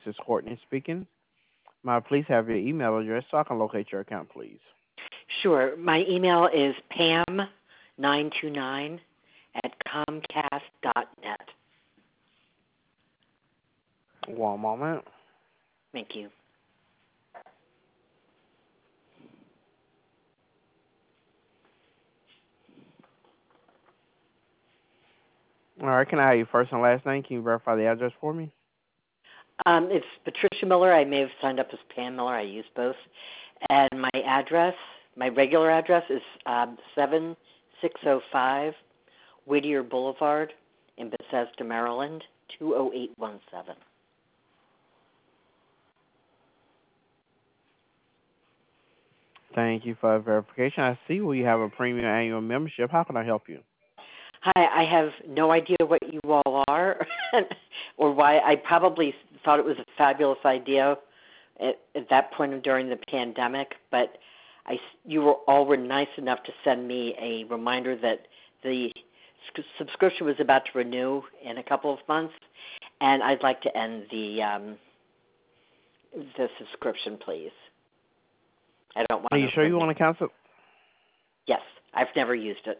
is Courtney speaking. May I please have your email address so I can locate your account, please? Sure. My email is pam929 at comcast.net. One moment. Thank you. All right, can I have your first and last name? Can you verify the address for me? It's Patricia Miller. I may have signed up as Pam Miller. I use both. And my address, my regular address is 7605 Whittier Boulevard in Bethesda, Maryland, 20817. Thank you for verification. I see you have a premium annual membership. How can I help you? Hi, I have no idea what you all are or why. I probably thought it was a fabulous idea at that point during the pandemic, but you all were nice enough to send me a reminder that the subscription was about to renew in a couple of months, and I'd like to end the subscription, please. I don't want Are you to sure you want to cancel? Yes, I've never used it.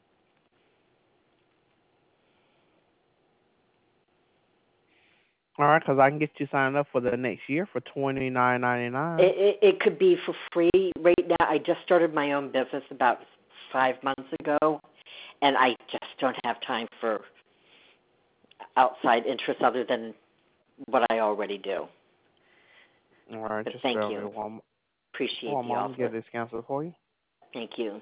All right, because I can get you signed up for the next year for $29.99. It could be for free right now. I just started my own business about 5 months ago, and I just don't have time for outside interests other than what I already do. All right, But just thank bear with you. me one Appreciate the moment. offer. Get this canceled for you. Thank you.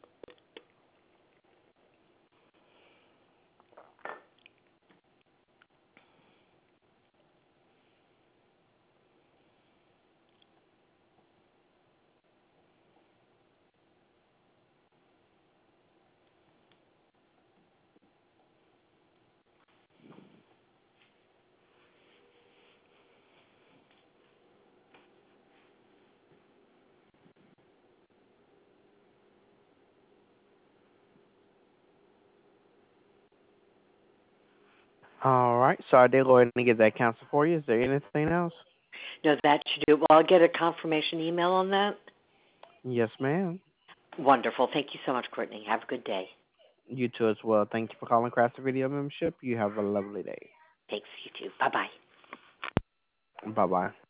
All right, so I did go ahead and get that canceled for you. Is there anything else? No, that should do it. Well, I'll get a confirmation email on that. Yes, ma'am. Wonderful. Thank you so much, Courtney. Have a good day. You too as well. Thank you for calling Crafted Video Membership. You have a lovely day. Thanks, you too. Bye-bye. Bye-bye.